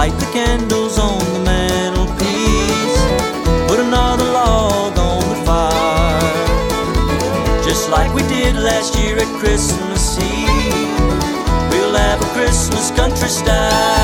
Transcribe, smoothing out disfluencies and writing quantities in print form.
light the candles on the mantelpiece, put another log on the fire, just like we did last year at Christmas Eve. We'll have a Christmas country style.